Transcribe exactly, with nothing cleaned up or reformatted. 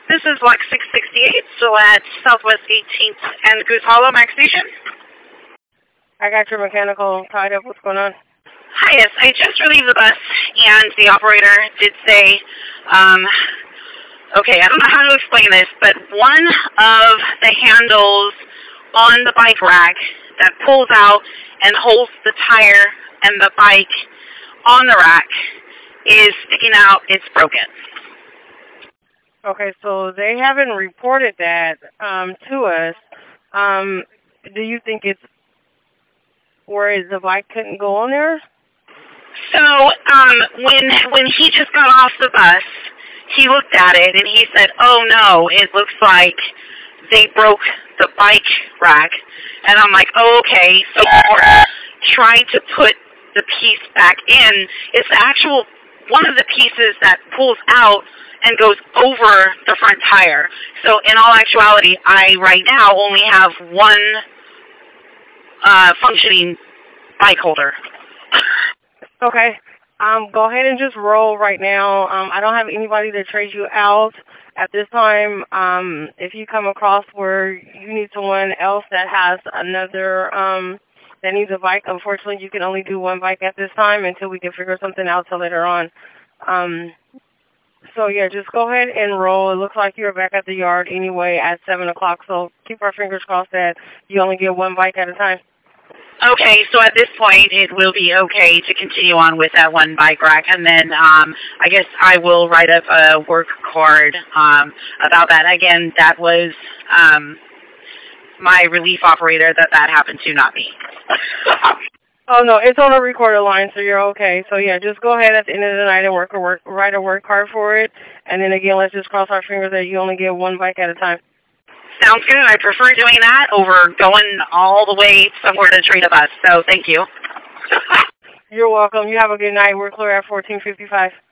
This is Lex six sixty-eight, still at Southwest eighteenth and Goose Hollow, Max Station. I got your mechanical tied up. What's going on? Hi, yes. I just relieved the bus, and the operator did say, um, okay, I don't know how to explain this, but one of the handles on the bike rack that pulls out and holds the tire and the bike on the rack is sticking out. It's broken. Okay, so they haven't reported that um, to us. Um, do you think it's where the bike couldn't go on there? So um, when when he just got off the bus, he looked at it and he said, "Oh no, it looks like they broke the bike rack." And I'm like, "Oh, okay." So we're trying to put the piece back in. It's the actual one of the pieces that pulls out and goes over the front tire. So in all actuality, I right now only have one uh, functioning bike holder. Okay. Um, go ahead and just roll right now. Um, I don't have anybody to trade you out at this time. Um, if you come across where you need someone else that has another, um, that needs a bike, unfortunately, you can only do one bike at this time until we can figure something out till later on. Um, so, yeah, just go ahead and roll. It looks like you're back at the yard anyway at seven o'clock, so keep our fingers crossed that you only get one bike at a time. Okay, so at this point, it will be okay to continue on with that one bike rack, and then um, I guess I will write up a work card um, about that. Again, that was um, my relief operator that that happened to, not me. Oh, no, it's on a recorded line, so you're okay. So, yeah, just go ahead at the end of the night and work a work, write a work card for it, and then, again, let's just cross our fingers that you only get one bike at a time. Sounds good. I prefer doing that over going all the way somewhere to trade a bus, so thank you. You're welcome. You have a good night. We're clear at fourteen fifty-five.